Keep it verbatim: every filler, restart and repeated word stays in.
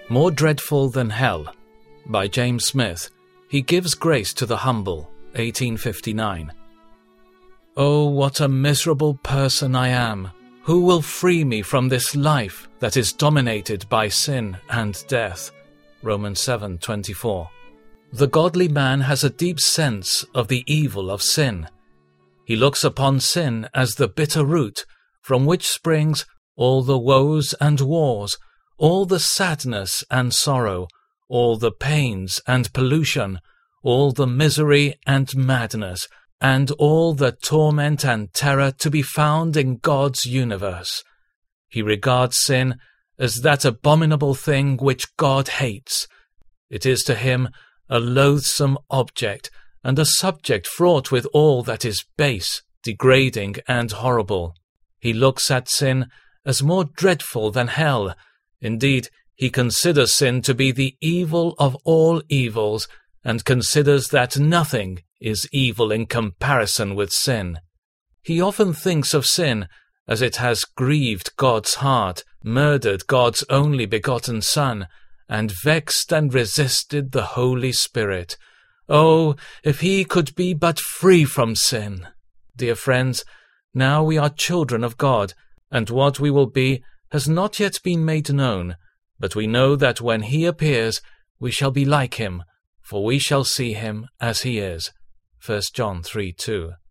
More Dreadful Than Hell, by James Smith. He Gives Grace to the Humble, eighteen fifty-nine. Oh, what a miserable person I am! Who will free me from this life that is dominated by sin and death? Romans seven twenty-four. The godly man has a deep sense of the evil of sin. He looks upon sin as the bitter root from which springs all the woes and wars, all the sadness and sorrow, all the pains and pollution, all the misery and madness, and all the torment and terror to be found in God's universe. He regards sin as that abominable thing which God hates. It is to him a loathsome object, and a subject fraught with all that is base, degrading, and horrible. He looks at sin as more dreadful than hell. Indeed, he considers sin to be the evil of all evils, and considers that nothing is evil in comparison with sin. He often thinks of sin as it has grieved God's heart, murdered God's only begotten Son, and vexed and resisted the Holy Spirit. Oh, if he could be but free from sin! Dear friends, now we are children of God, and what we will be has not yet been made known, but we know that when he appears, we shall be like him, for we shall see him as he is. First John three two.